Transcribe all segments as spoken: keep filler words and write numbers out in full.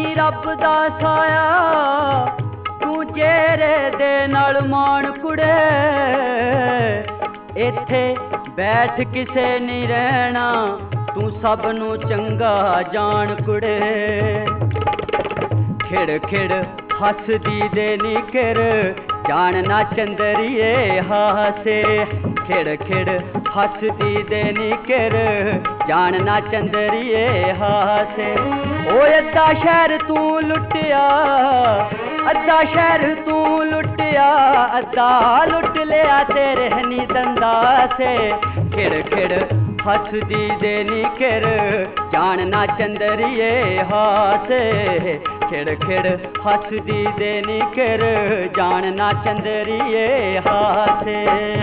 रब दा साया तू चेहरे दे नाल मान कुड़े इत्थे बैठ किसे नहीं रहना तू सब नू चंगा जान कुड़े खिड़ खिड़ हसदी दे निकर जानना चंदरिए हासे खिड़ खिड़ हसदी दे निकर जानना चंदरिए हासे ओ अद्धा शहर तू लुटिया अद्धा शहर तू लुटिया अद्धा लुट लिया तेरे हनी दंदा से खिड़ खिड़ हसदी दे निकर जानना चंदरिए हासे खिड़ खिड़ हसदी दे निकर जानना चंदरिए हासे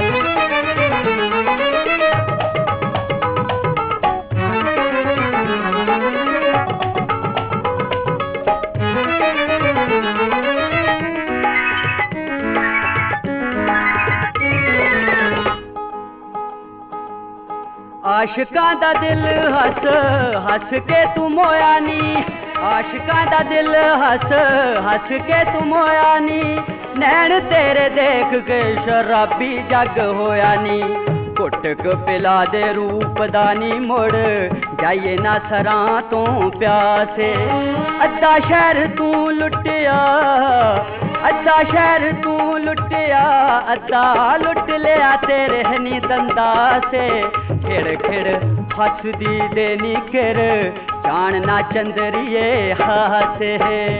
आशिकां दा दिल हस हस के तू मोया नी आशिकां दा दिल हस हस के तू मोया नी नैन तेरे देख के शराबी जग होया नी घुटक पिला दे रूप दा नी मुड़ जाइए ना सरां तो प्यासे अद्धा शहर तू लुटिया अद्धा शहर तू लुटिया अद्धा लुट लिया तेरे हनी दंदा से खिड़ खिड़ हसदी दे निकर जानना चंदरिए हासे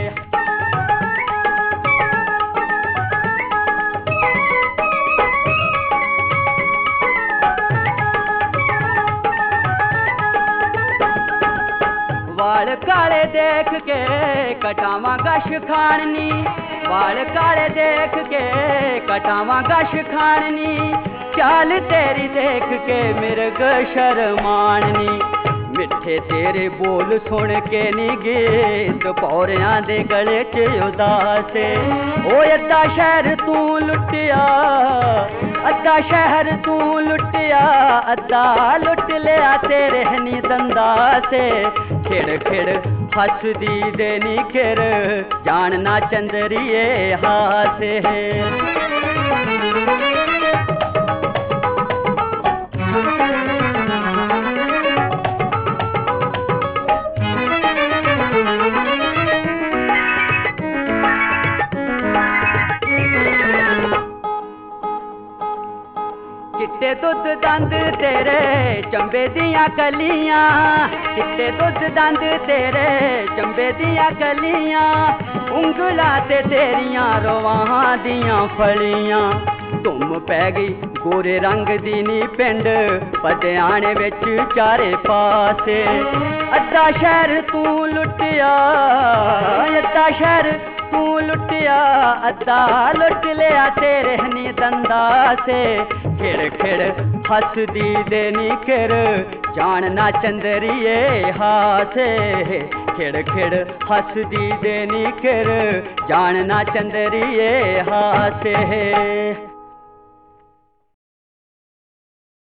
वाल काले देख के कटावा गश खाननी वाल काले देख के कटावा गश खाननी चाल तेरी देख के मिर्ग शर्मानी मिठे तेरे बोल सुन के नी गीत पौरियां दे गले च उदासे ओ अद्धा शहर तू लुटिया अद्धा शहर तू लुटिया अद्धा लुट लिया तेरे हनी दंदा से खिड़ खिड़ हसदी दे निकर जानना चंदरिए हासे चिट्टे दुध दंद तेरे चंबे दियां कलियां चिट्टे दुध दंद तेरे चंबे दियां कलियां उंगलां ते तेरियां रवाहां दियां फलियां धुम पै गई गोरे रंग दी नी पिंड पटियाणे विच चारे पासे अद्धा शहर तू लुटिया अद्धा शहर तू लुटिया अद्धा लुट लिया तेरे हनी दंदा से खिड़ खिड़ हसदी दे निकर जानना चंदरिए हासे खिड़ खिड़ हसदी दे निकर जानना चंदरिए हासे।